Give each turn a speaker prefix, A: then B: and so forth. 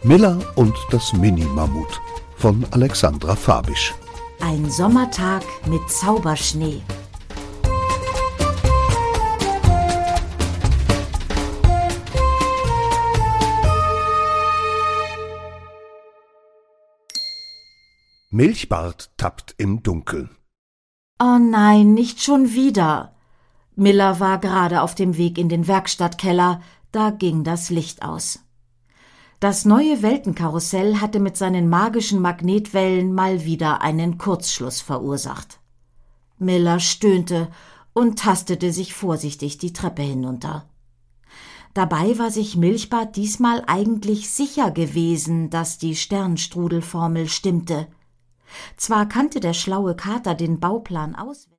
A: Miller und das Mini-Mammut von Alexandra Fabisch.
B: Ein Sommertag mit Zauberschnee.
A: Milchbart tappt im Dunkeln.
B: Oh nein, nicht schon wieder. Miller war gerade auf dem Weg in den Werkstattkeller, da ging das Licht aus. Das neue Weltenkarussell hatte mit seinen magischen Magnetwellen mal wieder einen Kurzschluss verursacht. Miller stöhnte und tastete sich vorsichtig die Treppe hinunter. Dabei war sich Milchbart diesmal eigentlich sicher gewesen, dass die Sternstrudelformel stimmte. Zwar kannte der schlaue Kater den Bauplan auswendig,